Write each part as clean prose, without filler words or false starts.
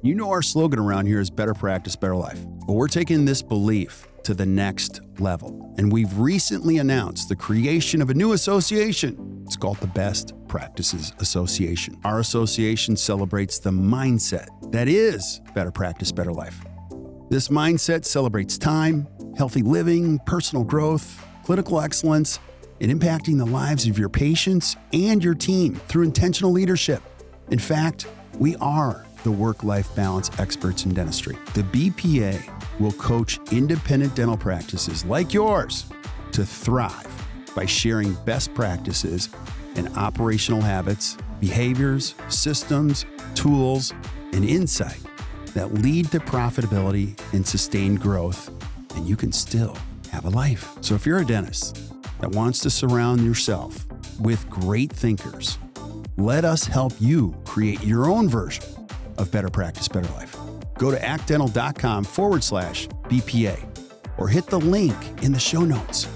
You know our slogan around here is better practice, better life. But we're taking this belief to the next level. And we've recently announced the creation of a new association. It's called the Best Practices Association. Our association celebrates the mindset that is better practice, better life. This mindset celebrates time, healthy living, personal growth, clinical excellence, and impacting the lives of your patients and your team through intentional leadership. In fact, we are the work-life balance experts in dentistry. The BPA will coach independent dental practices like yours to thrive by sharing best practices and operational habits, behaviors, systems, tools, and insight that lead to profitability and sustained growth, and you can still have a life. So if you're a dentist that wants to surround yourself with great thinkers, let us help you create your own version of better practice, better life. Go to actdental.com/BPA or hit the link in the show notes.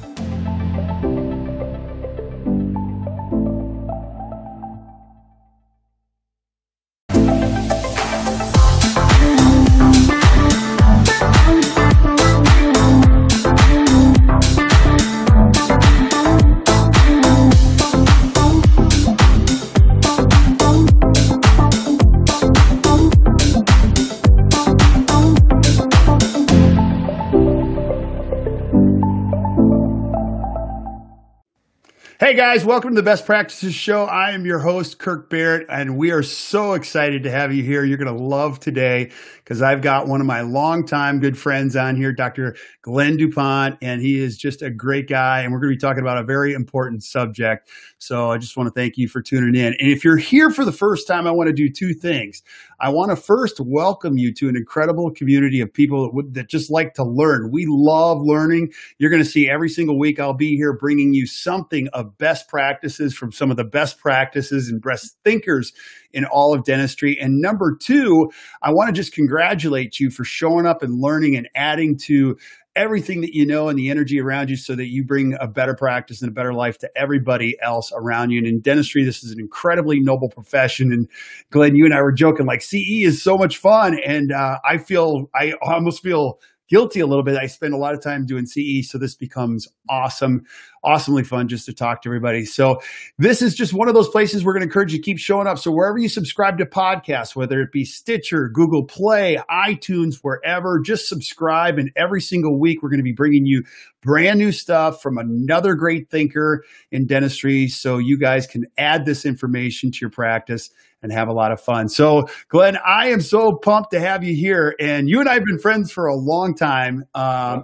Hey guys, welcome to the Best Practices Show. I am your host, Kirk Barrett, and we are so excited to have you here. You're going to love today because I've got one of my longtime good friends on here, Dr. Glenn DuPont, and he is just a great guy, and we're going to be talking about a very important subject. So I just want to thank you for tuning in. And if you're here for the first time, I want to do two things. I want to first welcome you to an incredible community of people that just like to learn. We love learning. You're going to see every single week I'll be here bringing you something of best practices from some of the best practices and best thinkers in all of dentistry. And number two, I want to just congratulate you for showing up and learning and adding to everything that you know and the energy around you so that you bring a better practice and a better life to everybody else around you. And in dentistry, this is an incredibly noble profession. And Glenn, you and I were joking, like CE is so much fun. And I almost feel guilty a little bit. I spend a lot of time doing CE, so this becomes awesomely fun just to talk to everybody. So this is just one of those places we're going to encourage you to keep showing up. So wherever you subscribe to podcasts, whether it be Stitcher, Google Play, iTunes, wherever, just subscribe. And every single week, we're going to be bringing you brand new stuff from another great thinker in dentistry so you guys can add this information to your practice and have a lot of fun. So Glenn, I am so pumped to have you here, and you and I have been friends for a long time. So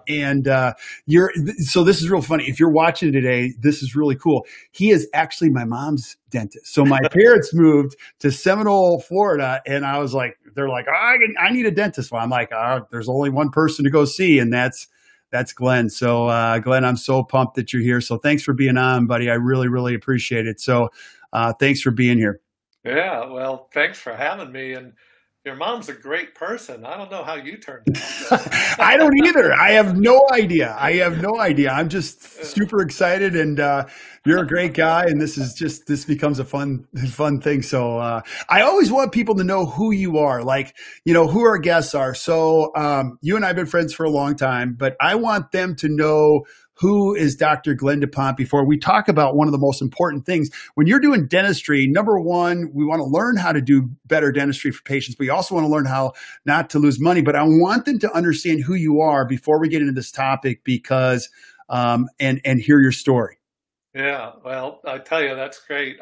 this is real funny. If you're watching today, this is really cool. He is actually my mom's dentist. So my parents moved to Seminole, Florida, and I was like, they're like, I need a dentist. Well, I'm like, there's only one person to go see, and that's Glenn. So Glenn, I'm so pumped that you're here. So thanks for being on, buddy. I really, really appreciate it. So thanks for being here. Yeah, well, thanks for having me. And your mom's a great person. I don't know how you turned out. I don't either. I have no idea. I'm just super excited, and you're a great guy, and this becomes a fun thing. So I always want people to know who you are, like, who our guests are. So you and I have been friends for a long time, but I want them to know who is Dr. Glenn DuPont before we talk about one of the most important things. When you're doing dentistry, number one, we want to learn how to do better dentistry for patients. We also want to learn how not to lose money. But I want them to understand who you are before we get into this topic because and hear your story. Yeah, well, I tell you, that's great.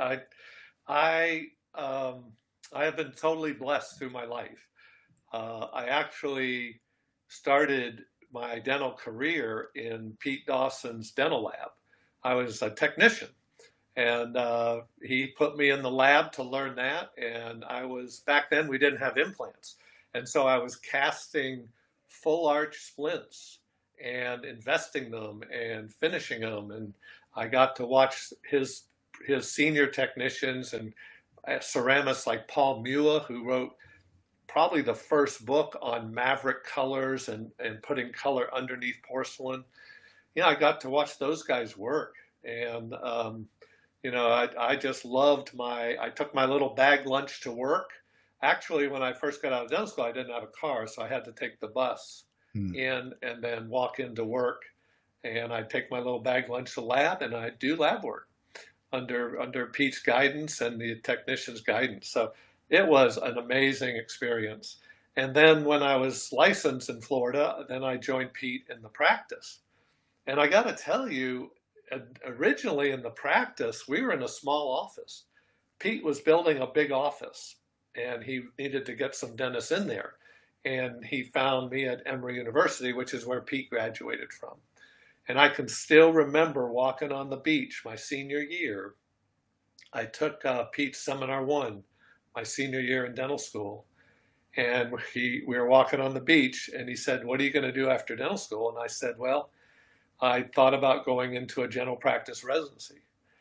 I have been totally blessed through my life. I actually started my dental career in Pete Dawson's dental lab. I was a technician, and he put me in the lab to learn that. And back then we didn't have implants. And so I was casting full arch splints and investing them and finishing them. And I got to watch his senior technicians and ceramists like Paul Mula, who wrote probably the first book on maverick colors and putting color underneath porcelain. I got to watch those guys work. And, I just loved I took my little bag lunch to work Actually, when I first got out of dental school, I didn't have a car, so I had to take the bus Hmm. in and then walk into work. And I'd take my little bag lunch to the lab, and I'd do lab work under Pete's guidance and the technician's guidance. So it was an amazing experience. And then when I was licensed in Florida, then I joined Pete in the practice. And I got to tell you, originally in the practice, we were in a small office. Pete was building a big office, and he needed to get some dentists in there. And he found me at Emory University, which is where Pete graduated from. And I can still remember walking on the beach my senior year. I took Pete's Seminar 1 my senior year in dental school. And we were walking on the beach, and he said, "What are you going to do after dental school?" And I said, "Well, I thought about going into a general practice residency."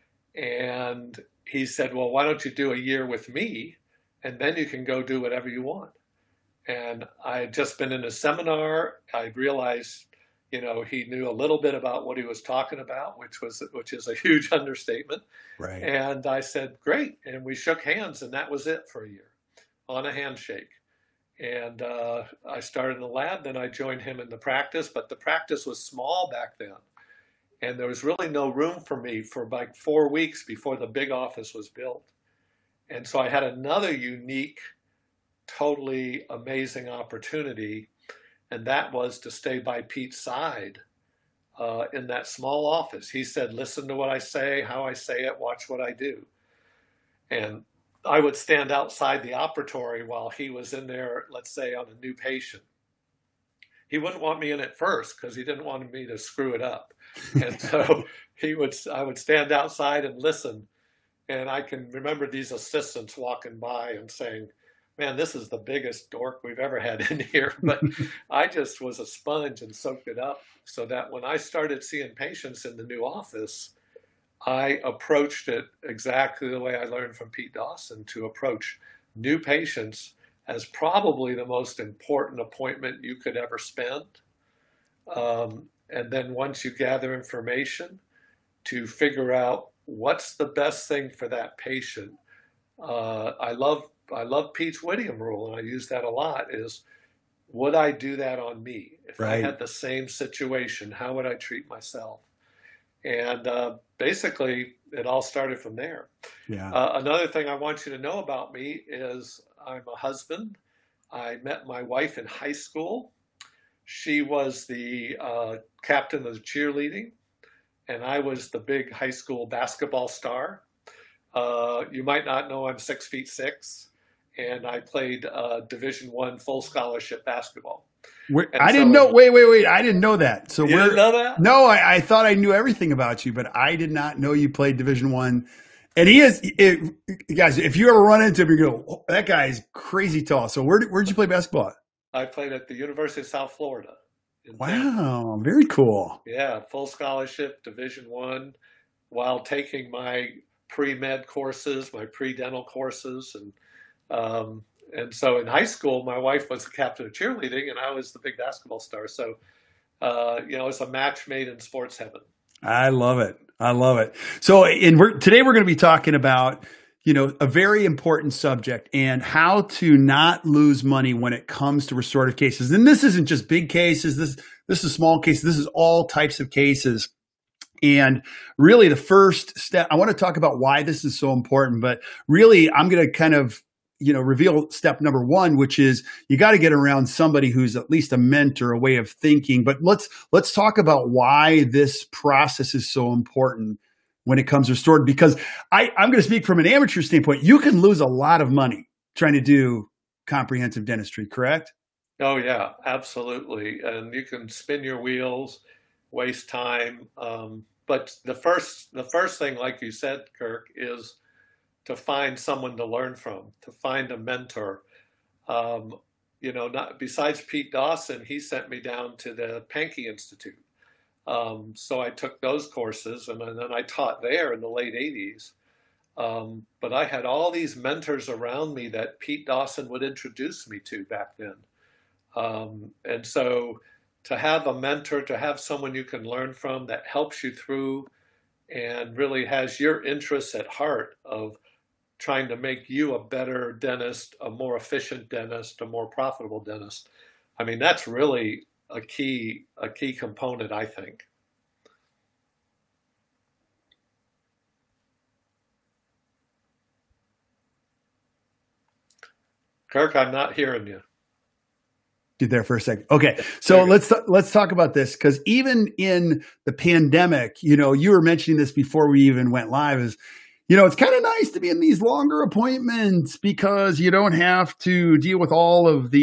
And he said, "Well, why don't you do a year with me, and then you can go do whatever you want." And I had just been in a seminar. I realized, he knew a little bit about what he was talking about, which is a huge understatement. Right. And I said, "Great." And we shook hands, and that was it for a year on a handshake. And I started in the lab, then I joined him in the practice, but the practice was small back then. And there was really no room for me for like 4 weeks before the big office was built. And so I had another unique, totally amazing opportunity, and that was to stay by Pete's side in that small office. He said, "Listen to what I say, how I say it, watch what I do." And I would stand outside the operatory while he was in there, let's say, on a new patient. He wouldn't want me in at first because he didn't want me to screw it up. And so I would stand outside and listen. And I can remember these assistants walking by and saying, "Man, this is the biggest dork we've ever had in here." But I just was a sponge and soaked it up, so that when I started seeing patients in the new office, I approached it exactly the way I learned from Pete Dawson, to approach new patients as probably the most important appointment you could ever spend. And then once you gather information, to figure out what's the best thing for that patient. I love Pete's Whittiam rule, and I use that a lot, is, would I do that on me? If I Right. had the same situation, how would I treat myself? And basically, it all started from there. Yeah. Another thing I want you to know about me is I'm a husband. I met my wife in high school. She was the captain of the cheerleading, and I was the big high school basketball star. You might not know I'm 6'6", and I played Division I full scholarship basketball. And I didn't so, know. Wait. I didn't know that. So you didn't know that? No, I thought I knew everything about you, but I did not know you played Division I. And guys, if you ever run into him, you go, "Oh, that guy is crazy tall." So where'd you play basketball at? I played at the University of South Florida in Tampa. Wow, very cool. Yeah, full scholarship, Division I, while taking my pre-med courses, my pre-dental courses, and so in high school, my wife was the captain of cheerleading, and I was the big basketball star. So, it's a match made in sports heaven. I love it. I love it. So, today we're going to be talking about, a very important subject, and how to not lose money when it comes to restorative cases. And this isn't just big cases. This is small cases. This is all types of cases. And really, the first step, I want to talk about why this is so important, but really, I'm going to kind of, reveal step number one, which is you got to get around somebody who's at least a mentor, a way of thinking. But let's talk about why this process is so important when it comes to restorative, because I'm going to speak from an amateur standpoint. You can lose a lot of money trying to do comprehensive dentistry, correct? Oh yeah, absolutely. And you can spin your wheels, waste time. But the first thing, like you said, Kirk, is to find someone to learn from, to find a mentor. Not besides Pete Dawson, he sent me down to the Pankey Institute. So I took those courses, and then I taught there in the late 80s. But I had all these mentors around me that Pete Dawson would introduce me to back then. And so to have a mentor, to have someone you can learn from that helps you through and really has your interests at heart of trying to make you a better dentist, a more efficient dentist, a more profitable dentist. I mean, that's really a key component, I think. Kirk, I'm not hearing you. There for a second. Okay. There So you let's talk about this, because even in the pandemic, you were mentioning this before we even went live, is it's kind of nice to be in these longer appointments because you don't have to deal with all of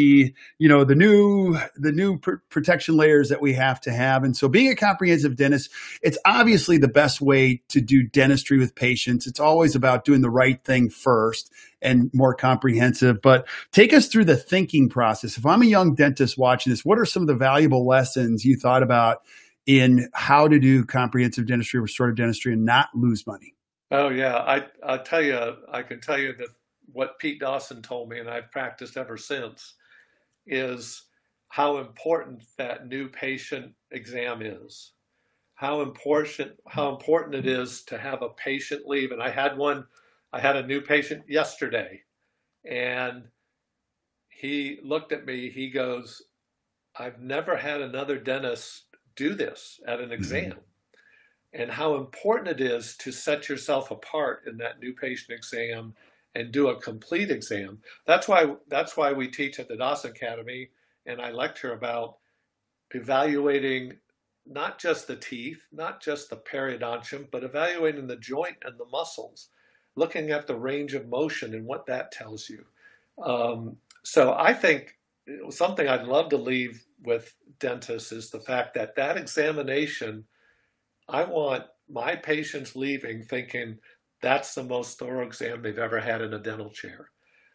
the new protection layers that we have to have. And so being a comprehensive dentist, it's obviously the best way to do dentistry with patients. It's always about doing the right thing first and more comprehensive. But take us through the thinking process. If I'm a young dentist watching this, what are some of the valuable lessons you thought about in how to do comprehensive dentistry, restorative dentistry, and not lose money? Oh yeah, I tell you, I can tell you that what Pete Dawson told me, and I've practiced ever since, is how important that new patient exam is. How important it is to have a patient leave. And I had a new patient yesterday, and he looked at me, he goes, I've never had another dentist do this at an Mhm. exam. And how important it is to set yourself apart in that new patient exam and do a complete exam. That's why we teach at the Dawson Academy, and I lecture about evaluating not just the teeth, not just the periodontium, but evaluating the joint and the muscles, looking at the range of motion and what that tells you. So I think something I'd love to leave with dentists is the fact that that examination, I want my patients leaving thinking that's the most thorough exam they've ever had in a dental chair.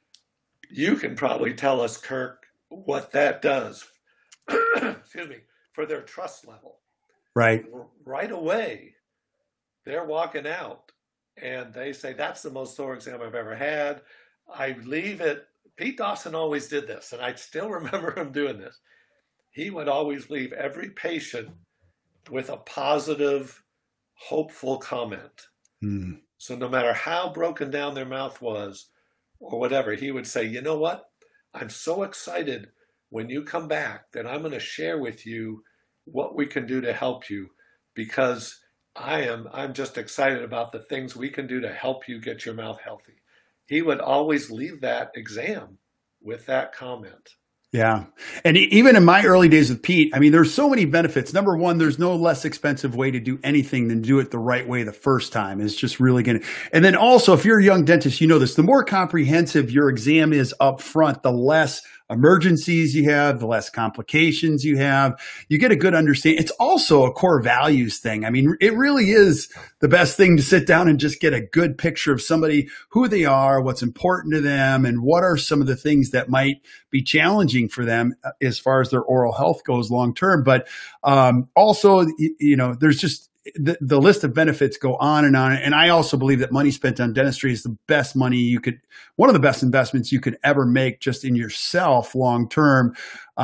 You can probably tell us, Kirk, what that does, excuse me, for their trust level. Right. Right away, they're walking out and they say, that's the most thorough exam I've ever had. I leave it. Pete Dawson always did this, and I still remember him doing this. He would always leave every patient with a positive, hopeful comment. Mm. So no matter how broken down their mouth was or whatever, he would say, you know what? I'm so excited when you come back that I'm going to share with you what we can do to help you, because I'm just excited about the things we can do to help you get your mouth healthy. He would always leave that exam with that comment. Yeah. And even in my early days with Pete, I mean, there's so many benefits. Number one, there's no less expensive way to do anything than do it the right way the first time. It's just really going to. And then also, if you're a young dentist, you know this, the more comprehensive your exam is up front, the less emergencies you have, the less complications you have. You get a good understanding. It's also a core values thing. I mean, it really is the best thing to sit down and just get a good picture of somebody, who they are, what's important to them, and what are some of the things that might be challenging for them as far as their oral health goes long term. But also, there's just the list of benefits go on and on. And I also believe that money spent on dentistry is the best money one of the best investments you could ever make just in yourself long term.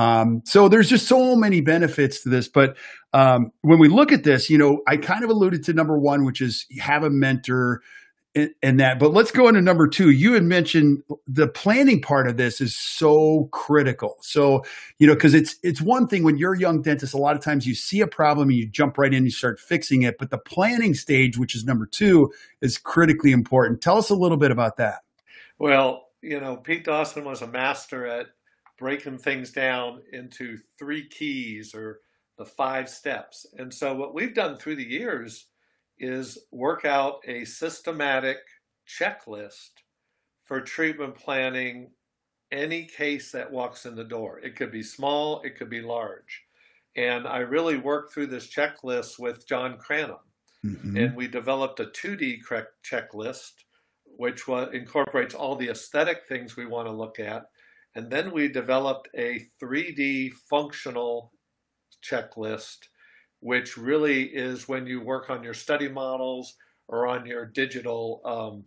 So there's just so many benefits to this. But when we look at this, I kind of alluded to number one, which is have a mentor and that. But let's go into number two. You had mentioned the planning part of this is so critical. So, because it's one thing when you're a young dentist, a lot of times you see a problem and you jump right in and you start fixing it. But the planning stage, which is number two, is critically important. Tell us a little bit about that. Well, Pete Dawson was a master at breaking things down into three keys or the five steps. And so what we've done through the years is work out a systematic checklist for treatment planning any case that walks in the door. It could be small, it could be large. And I really worked through this checklist with John Cranham. Mm-hmm. And we developed a 2D checklist, which incorporates all the aesthetic things we want to look at. And then we developed a 3D functional checklist, which really is when you work on your study models or on your digital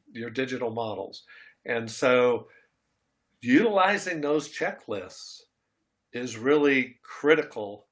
models. And so utilizing those checklists is really critical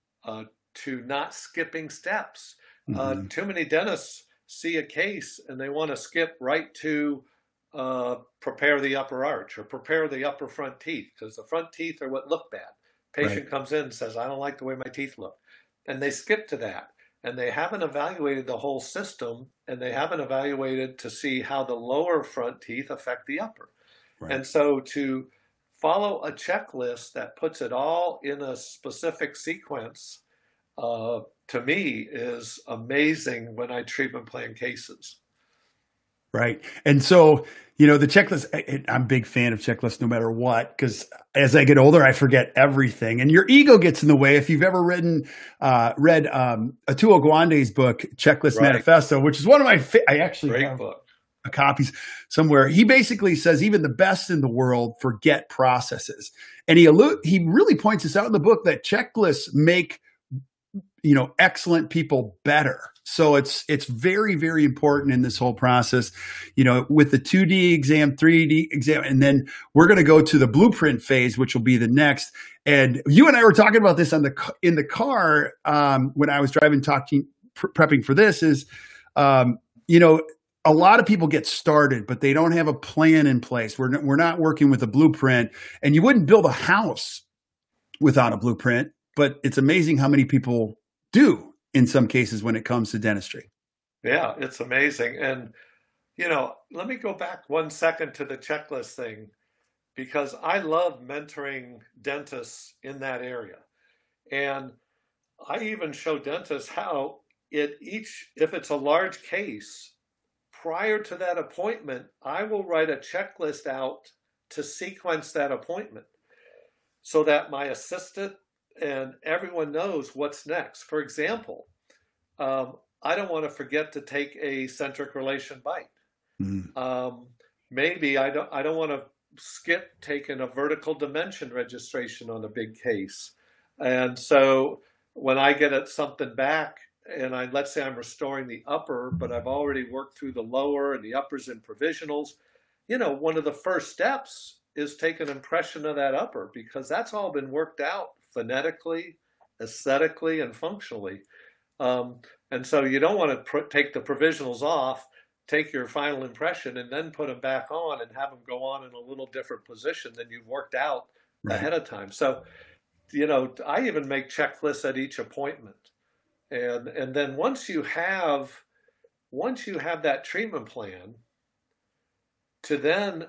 to not skipping steps. Mm-hmm. Too many dentists see a case and they want to skip right to prepare the upper arch or prepare the upper front teeth because the front teeth are what look bad. Right. Patient comes in and says, I don't like the way my teeth look. And they skip to that. And they haven't evaluated the whole system and they haven't evaluated to see how the lower front teeth affect the upper. Right. And so to follow a checklist that puts it all in a specific sequence, to me is amazing when I treatment plan cases. Right. And so, the checklist, I'm a big fan of checklists no matter what, because as I get older, I forget everything and your ego gets in the way. If you've ever read Atul Gawande's book, Checklist Right. Manifesto, which is one of my, I actually Great have book. copies somewhere. He basically says even the best in the world forget processes. And he really points this out in the book that checklists make excellent people better. So it's very, very important in this whole process, with the 2D exam, 3D exam, and then we're going to go to the blueprint phase, which will be the next. And you and I were talking about this in the car when I was driving, prepping for this is, a lot of people get started, but they don't have a plan in place. We're not working with a blueprint, and you wouldn't build a house without a blueprint, but it's amazing how many people do in some cases when it comes to dentistry. Yeah, it's amazing. And, let me go back 1 second to the checklist thing because I love mentoring dentists in that area. And I even show dentists how if it's a large case, prior to that appointment, I will write a checklist out to sequence that appointment so that my assistant and everyone knows what's next. For example, I don't want to forget to take a centric relation bite. Maybe I don't want to skip taking a vertical dimension registration on a big case. And so when I get something back and let's say I'm restoring the upper, but I've already worked through the lower and the uppers and provisionals, one of the first steps is take an impression of that upper because that's all been worked out phonetically, aesthetically, and functionally. And so you don't want to take the provisionals off, take your final impression, and then put them back on and have them go on in a little different position than you've worked out ahead of time. So, I even make checklists at each appointment. And then once you have that treatment plan, to then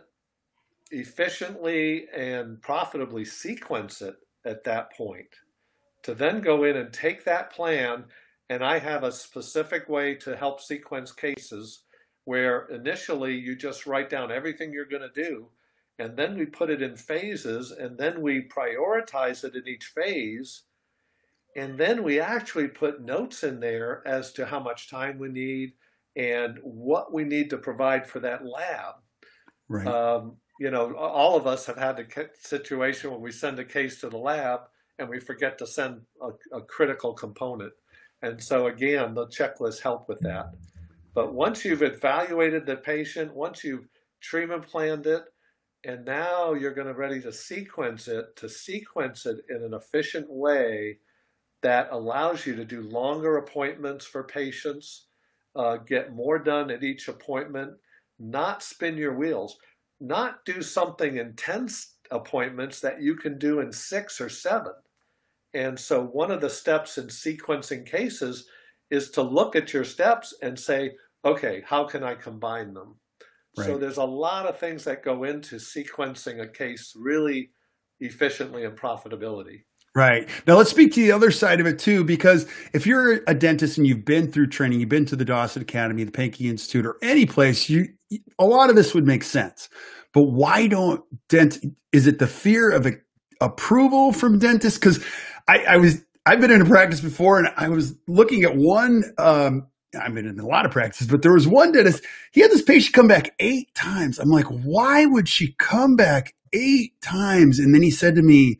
efficiently and profitably sequence it at that point, to then go in and take that plan, and I have a specific way to help sequence cases where initially you just write down everything you're going to do, and then we put it in phases, and then we prioritize it in each phase, and then we actually put notes in there as to how much time we need and what we need to provide for that lab. Right. All of us have had the situation where we send a case to the lab and we forget to send a critical component. And so again, the checklists help with that. But once you've evaluated the patient, once you've treatment planned it, and now you're going to ready to sequence it in an efficient way that allows you to do longer appointments for patients, get more done at each appointment, not spin your wheels, not do something in 10 appointments that you can do in 6 or 7. And so one of the steps in sequencing cases is to look at your steps and say, okay, how can I combine them? Right. So there's a lot of things that go into sequencing a case really efficiently and profitability. Right. Now let's speak to the other side of it too, because if you're a dentist and you've been through training, you've been to the Dawson Academy, the Pankey Institute, or any place, a lot of this would make sense. But why don't is it the fear of approval from dentists? Because I've been in a practice before, and I was looking at one. I've been in a lot of practices, but there was one dentist. He had this patient come back 8 times. I'm like, why would she come back 8 times? And then he said to me,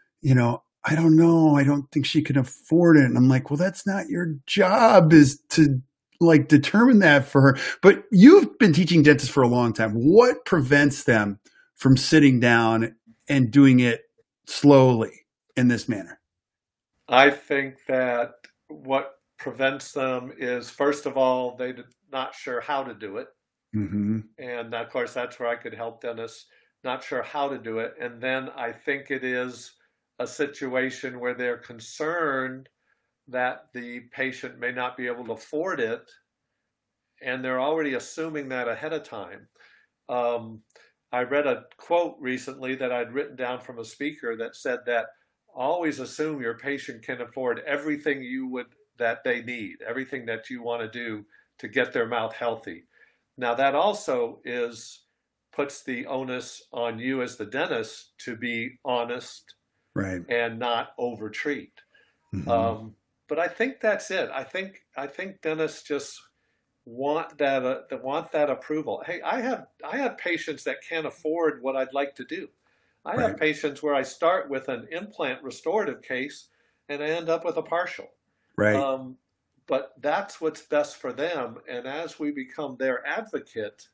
I don't know. I don't think she can afford it. And I'm like, well, that's not your job, is to determine that for her. But you've been teaching dentists for a long time. What prevents them from sitting down and doing it slowly in this manner? I think that what prevents them is, first of all, they're not sure how to do it. Hmm. And of course, that's where I could help dentists. Not sure how to do it. And then I think it is a situation where they're concerned that the patient may not be able to afford it, and they're already assuming that ahead of time. Um, I read a quote recently that I'd written down from a speaker that said that always assume your patient can afford everything that they need, everything that you want to do to get their mouth healthy. Now that also puts the onus on you as the dentist to be honest Right. and not overtreat. Hmm. But I think that's it. I think dentists just want that approval. Hey, I have patients that can't afford what I'd like to do. I have Right. patients where I start with an implant restorative case and I end up with a partial. Right. Um, but that's what's best for them. And as we become their advocate,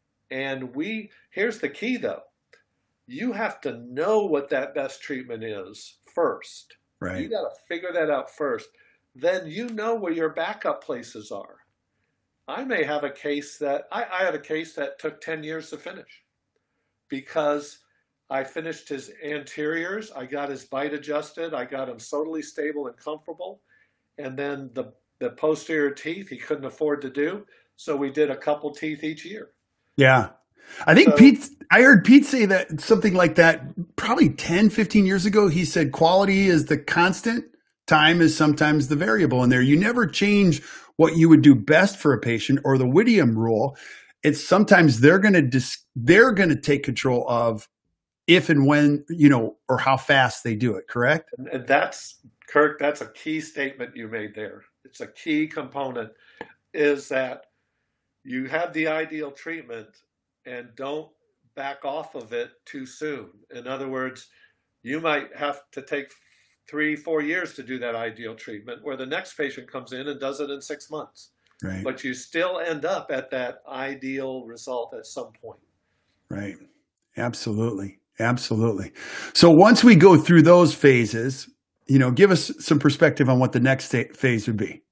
here's the key though, you have to know what that best treatment is first. You Right. got to figure that out first. Then you know where your backup places are. I may have a case that I had a case that took 10 years to finish because I finished his anteriors, I got his bite adjusted, I got him totally stable and comfortable, and then the posterior teeth he couldn't afford to do, so we did a couple teeth each year. Yeah. So I heard Pete say that something like that probably 10, 15 years ago. He said quality is the constant, time is sometimes the variable in there. You never change what you would do best for a patient or the Whittier rule. It's sometimes they're going to take control of if and when, or how fast they do it, correct? and that's Kirk, that's a key statement you made there. It's a key component is that you have the ideal treatment and don't back off of it too soon. In other words, you might have to take 3, 4 years to do that ideal treatment, where the next patient comes in and does it in 6 months. Right. But you still end up at that ideal result at some point. Right. Absolutely. Absolutely. So once we go through those phases, give us some perspective on what the next phase would be.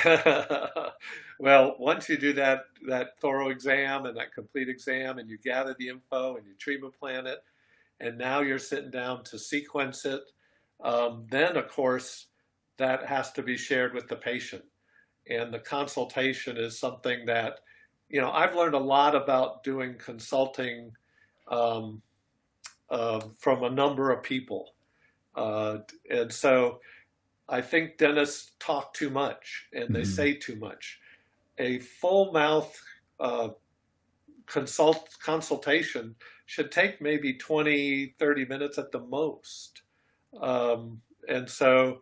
Well, once you do that thorough exam and that complete exam, and you gather the info and you treatment plan it, and now you're sitting down to sequence it, then of course that has to be shared with the patient. And the consultation is something that, I've learned a lot about doing consulting from a number of people. And so I think dentists talk too much and they Mhm. say too much. A full mouth consultation should take maybe 20, 30 minutes at the most. And so,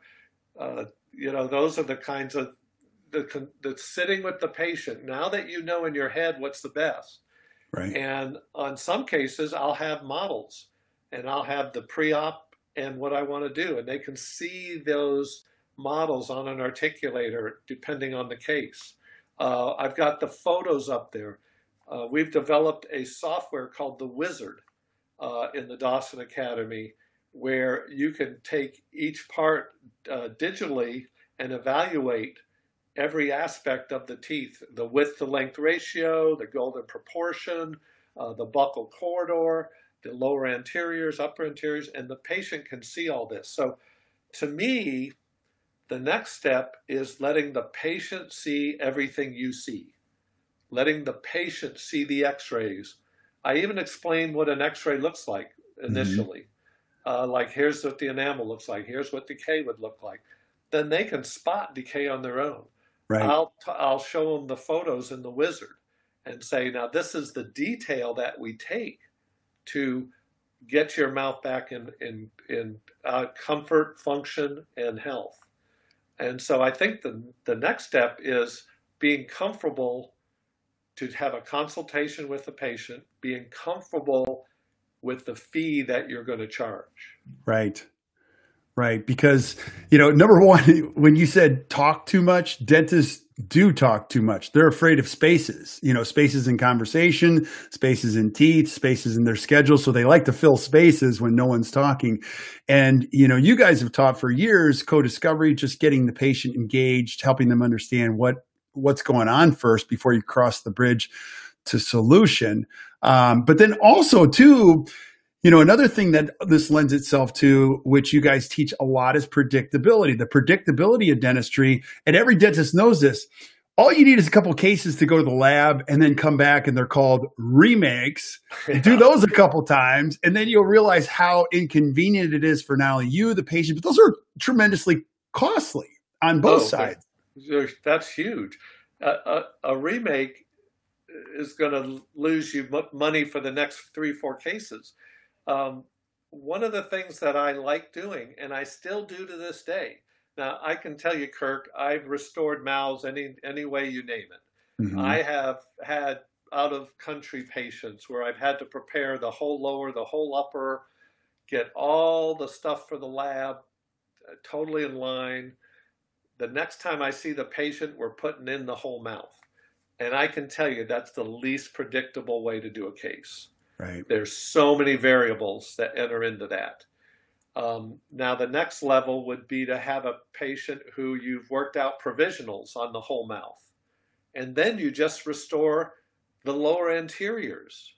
those are the kinds of the sitting with the patient. Now that you know in your head what's the best. Right. And on some cases, I'll have models and I'll have the pre-op and what I want to do. And they can see those models on an articulator depending on the case. I've got the photos up there. We've developed a software called The Wizard in the Dawson Academy, where you can take each part digitally and evaluate every aspect of the teeth, the width to length ratio, the golden proportion, the buccal corridor, the lower anteriors, upper anteriors, and the patient can see all this. So to me, the next step is letting the patient see everything you see, letting the patient see the x-rays. I even explain what an x-ray looks like initially. Like, here's what the enamel looks like. Here's what decay would look like. Then they can spot decay on their own. Right. I'll show them the photos in the Wizard and say, now this is the detail that we take to get your mouth back in comfort, function, and health. And so I think the next step is being comfortable to have a consultation with the patient, being comfortable with the fee that you're going to charge. Right. Right. Because, number one, when you said talk too much, dentists do talk too much. They're afraid of spaces, spaces in conversation, spaces in teeth, spaces in their schedule. So they like to fill spaces when no one's talking. And, you guys have taught for years, co-discovery, just getting the patient engaged, helping them understand what's going on first before you cross the bridge to solution. But then also too, another thing that this lends itself to, which you guys teach a lot, is predictability. The predictability of dentistry, and every dentist knows this. All you need is a couple of cases to go to the lab and then come back, and they're called remakes. Do those a couple times, and then you'll realize how inconvenient it is for not only you, the patient, but those are tremendously costly on both sides. That's huge. A remake is going to lose you money for the next 3-4 cases. One of the things that I like doing, and I still do to this day. Now, I can tell you, Kirk, I've restored mouths any way you name it. Mm-hmm. I have had out-of-country patients where I've had to prepare the whole lower, the whole upper, get all the stuff for the lab totally in line. The next time I see the patient, we're putting in the whole mouth. And I can tell you that's the least predictable way to do a case. Right. There's so many variables that enter into that. Now, the next level would be to have a patient who you've worked out provisionals on the whole mouth, and then you just restore the lower anteriors.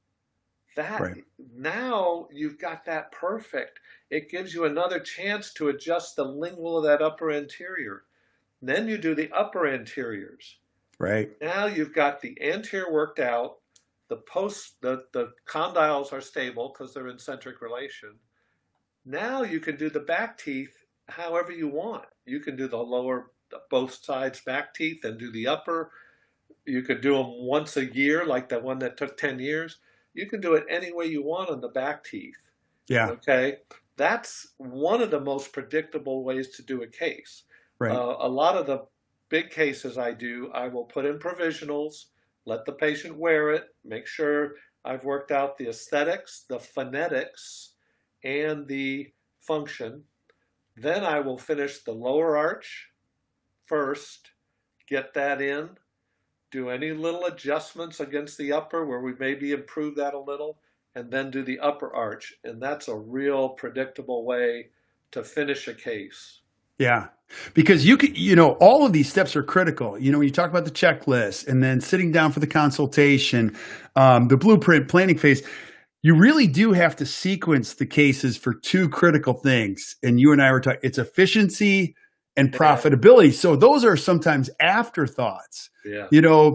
Now you've got that perfect. It gives you another chance to adjust the lingual of that upper anterior. Then you do the upper anteriors. Right. Now you've got the anterior worked out. The condyles are stable because they're in centric relation. Now you can do the back teeth however you want. You can do the lower, both sides back teeth, and do the upper. You could do them once a year, like the one that took 10 years. You can do it any way you want on the back teeth. Yeah. Okay. That's one of the most predictable ways to do a case. Right. A lot of the big cases I will put in provisionals, let the patient wear it, make sure I've worked out the aesthetics, the phonetics, and the function. Then I will finish the lower arch first, get that in, do any little adjustments against the upper where we maybe improve that a little, and then do the upper arch. And that's a real predictable way to finish a case. Yeah. Because you could, all of these steps are critical. When you talk about the checklist and then sitting down for the consultation, the blueprint planning phase, you really do have to sequence the cases for two critical things. And you and I were talking, it's efficiency and profitability. So those are sometimes afterthoughts. Yeah.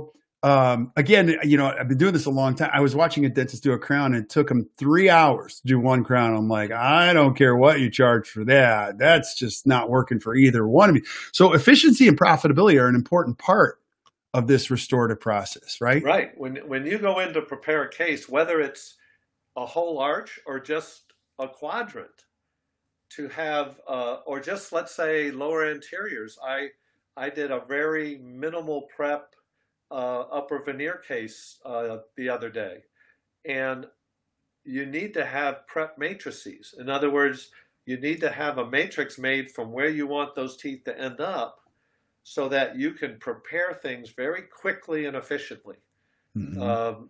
Again, I've been doing this a long time. I was watching a dentist do a crown, and it took him 3 hours to do one crown. I'm like, I don't care what you charge for that. That's just not working for either one of you. So efficiency and profitability are an important part of this restorative process, right? Right. When you go in to prepare a case, whether it's a whole arch or just a quadrant, to have, or just, let's say, lower anteriors. I did a very minimal prep upper veneer case the other day, and you need to have prep matrices. In other words, you need to have a matrix made from where you want those teeth to end up so that you can prepare things very quickly and efficiently. Mm-hmm.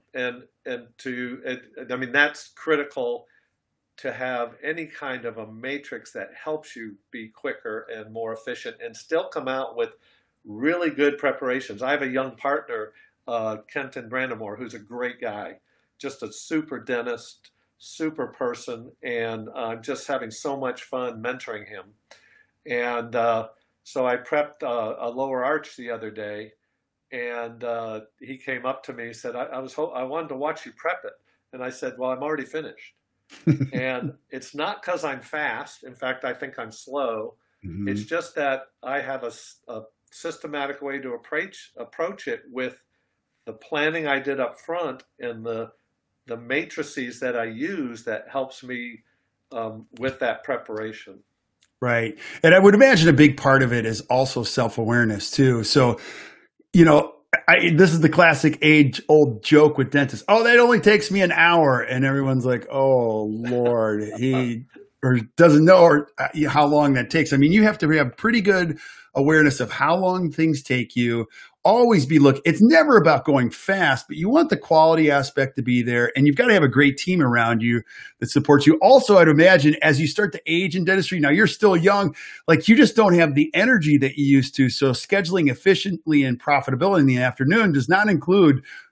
That's critical, to have any kind of a matrix that helps you be quicker and more efficient and still come out with really good preparations. I have a young partner, Kenton Brandamore, who's a great guy, just a super dentist, super person, and I'm just having so much fun mentoring him. And so I prepped a lower arch the other day, and he came up to me and said, I wanted to watch you prep it. And I said, well, I'm already finished. And it's not because I'm fast. In fact, I think I'm slow. Mm-hmm. It's just that I have a systematic way to approach it with the planning I did up front and the matrices that I use that helps me with that preparation. Right. And I would imagine a big part of it is also self-awareness too. So, this is the classic age-old joke with dentists. Oh, that only takes me an hour. And everyone's like, oh, Lord, he doesn't know how long that takes. I mean, you have to have pretty good awareness of how long things take you. Always it's never about going fast, but you want the quality aspect to be there, and you've got to have a great team around you that supports you. Also, I'd imagine as you start to age in dentistry, now you're still young, like you just don't have the energy that you used to. So scheduling efficiently and profitability in the afternoon does not include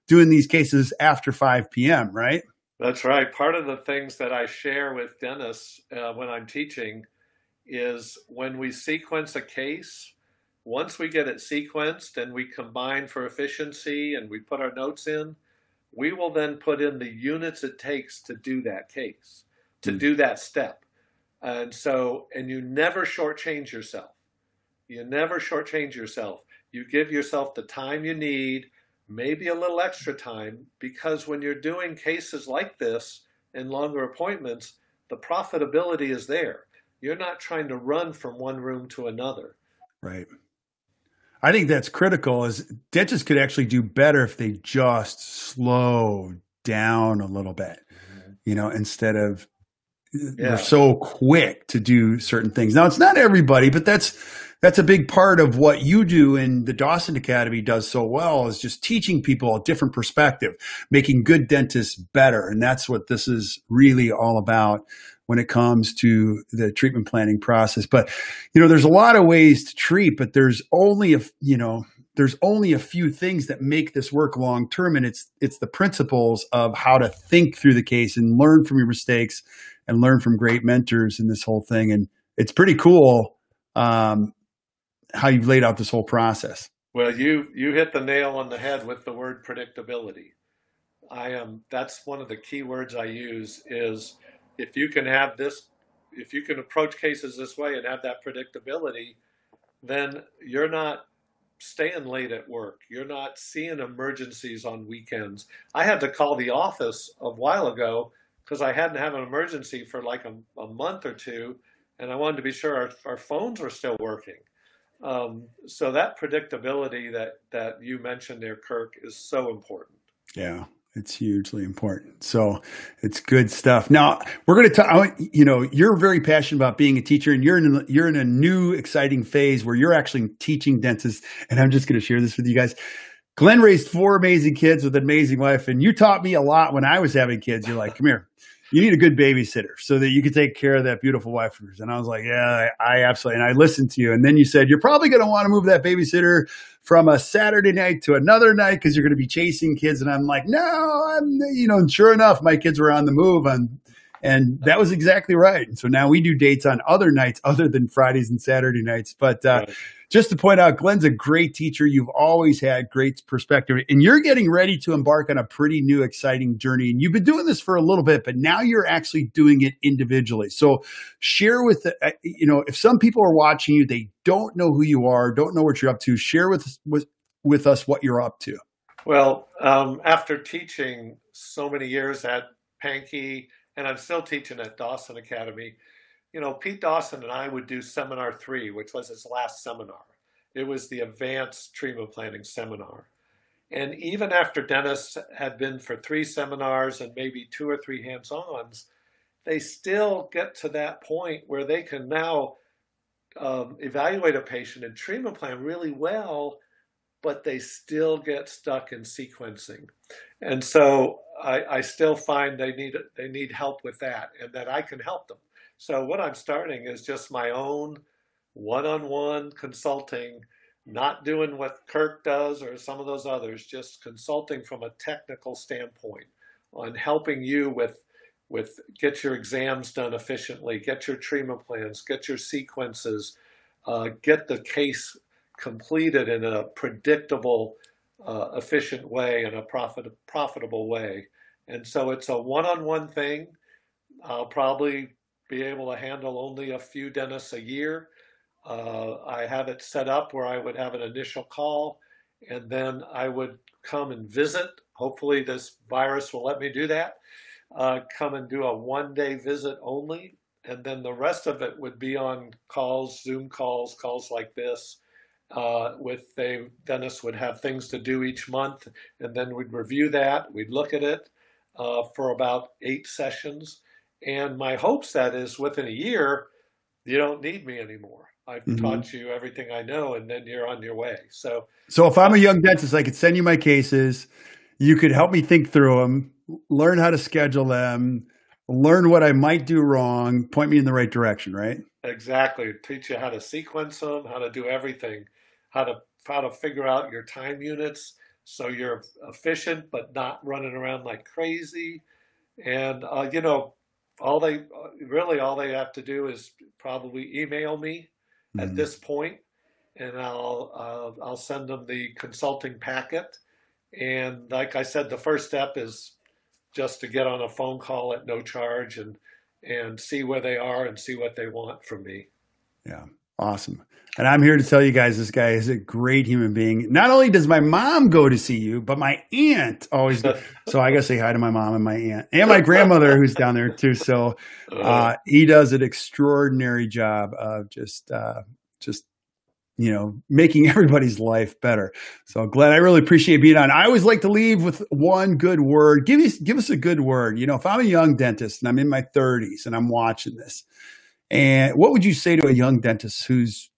doing these cases after 5 p.m., right? That's right. Part of the things that I share with dentists when I'm teaching is when we sequence a case, once we get it sequenced and we combine for efficiency and we put our notes in, we will then put in the units it takes to do that case, to do that step. And so, and you never shortchange yourself. You never shortchange yourself. You give yourself the time you need, maybe a little extra time, because when you're doing cases like this and longer appointments, the profitability is there. You're not trying to run from one room to another. Right. I think that's critical. Is dentists could actually do better if they just slow down a little bit, instead of they're so quick to do certain things. Now, it's not everybody, but that's a big part of what you do, and the Dawson Academy does so well, is just teaching people a different perspective, making good dentists better. And that's what this is really all about when it comes to the treatment planning process. But, there's a lot of ways to treat, but there's only a few things that make this work long term. And it's the principles of how to think through the case and learn from your mistakes and learn from great mentors in this whole thing. And it's pretty cool how you've laid out this whole process. Well, you hit the nail on the head with the word predictability. That's one of the key words I use is, if you can approach cases this way and have that predictability, then you're not staying late at work. You're not seeing emergencies on weekends. I had to call the office a while ago because I hadn't had an emergency for like a month or two, and I wanted to be sure our phones were still working. So that predictability that you mentioned there, Kirk, is so important. Yeah. It's hugely important. So it's good stuff. Now we're going to talk, you're very passionate about being a teacher, and you're in a new exciting phase where you're actually teaching dentists. And I'm just going to share this with you guys. Glenn raised 4 amazing kids with an amazing wife. And you taught me a lot when I was having kids. You're like, come here. You need a good babysitter so that you can take care of that beautiful wife of yours. And I was like, yeah, I absolutely. And I listened to you. And then you said, you're probably going to want to move that babysitter from a Saturday night to another night because you're going to be chasing kids. And I'm like, no, and sure enough, my kids were on the move. And that was exactly right. And so now we do dates on other nights other than Fridays and Saturday nights. But just to point out, Glenn's a great teacher. You've always had great perspective, and you're getting ready to embark on a pretty new, exciting journey. And you've been doing this for a little bit, but now you're actually doing it individually. So share with, if some people are watching you, they don't know who you are, don't know what you're up to, share with us what you're up to. Well, after teaching so many years at Pankey, and I'm still teaching at Dawson Academy, Pete Dawson and I would do Seminar 3, which was his last seminar. It was the Advanced Treatment Planning Seminar. And even after dentists had been for 3 seminars and maybe 2 or 3 hands-ons, they still get to that point where they can now evaluate a patient and treatment plan really well, but they still get stuck in sequencing. And so I still find they need help with that, and that I can help them. So what I'm starting is just my own one-on-one consulting, not doing what Kirk does or some of those others, just consulting from a technical standpoint on helping you with get your exams done efficiently, get your treatment plans, get your sequences, get the case completed in a predictable, efficient way and a profitable way. And so it's a one-on-one thing. I'll probably be able to handle only a few dentists a year. I have it set up where I would have an initial call, and then I would come and visit. Hopefully this virus will let me do that. Come and do a one-day visit only, and then the rest of it would be on calls, Zoom calls like this. Dentists would have things to do each month, and then we'd review that. We'd look at it for about 8 sessions. And my hopes that is within a year, you don't need me anymore. I've taught you everything I know, and then you're on your way. So if I'm a young dentist, I could send you my cases. You could help me think through them, learn how to schedule them, learn what I might do wrong, point me in the right direction, right? Exactly. Teach you how to sequence them, how to do everything, how to figure out your time units so you're efficient but not running around like crazy. And all they have to do is probably email me at Mhm. this point, and I'll send them the consulting packet. And like I said, the first step is just to get on a phone call at no charge and see where they are and see what they want from me. Yeah. Awesome. And I'm here to tell you guys, this guy is a great human being. Not only does my mom go to see you, but my aunt always goes. So I got to say hi to my mom and my aunt and my grandmother who's down there too. So he does an extraordinary job of just, making everybody's life better. So Glenn, I really appreciate being on. I always like to leave with one good word. Give us a good word. If I'm a young dentist and I'm in my 30s and I'm watching this, and what would you say to a young dentist who's,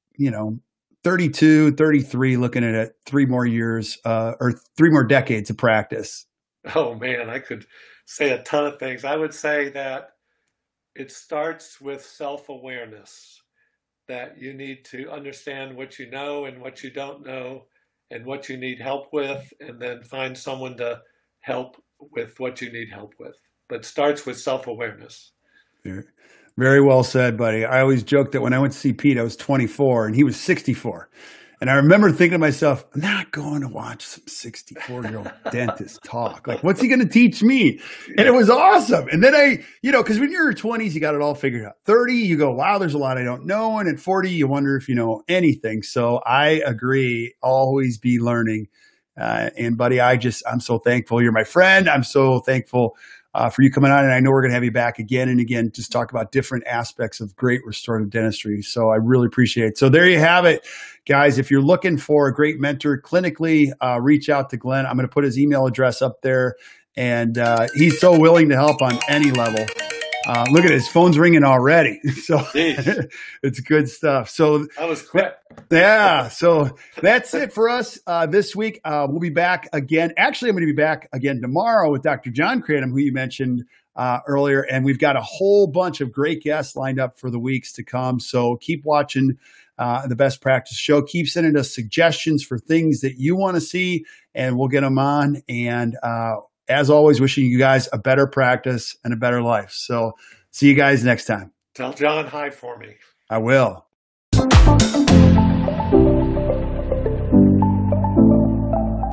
32, 33, looking at it 3 more years or 3 more decades of practice? Oh man, I could say a ton of things. I would say that it starts with self-awareness, that you need to understand what you know and what you don't know and what you need help with, and then find someone to help with what you need help with. But it starts with self-awareness. Very, very well said, buddy. I always joke that when I went to see Pete, I was 24 and he was 64. And I remember thinking to myself, I'm not going to watch some 64-year-old dentist talk. Like, what's he going to teach me? And it was awesome. And then because when you're in your 20s, you got it all figured out. 30, you go, wow, there's a lot I don't know. And at 40, you wonder if you know anything. So I agree, always be learning. And buddy, I'm so thankful. You're my friend. I'm so thankful for you coming on. And I know we're going to have you back again and again, just talk about different aspects of great restorative dentistry. So I really appreciate it. So there you have it, guys. If you're looking for a great mentor clinically, reach out to Glenn. I'm going to put his email address up there, and he's so willing to help on any level. Look at it, his phone's ringing already. So it's good stuff. So that was quick. Yeah. So that's it for us this week. We'll be back again. Actually, I'm going to be back again tomorrow with Dr. John Cradham, who you mentioned earlier. And we've got a whole bunch of great guests lined up for the weeks to come. So keep watching the Best Practice Show. Keep sending us suggestions for things that you want to see, and we'll get them on. And as always, wishing you guys a better practice and a better life. So see you guys next time. Tell John hi for me. I will.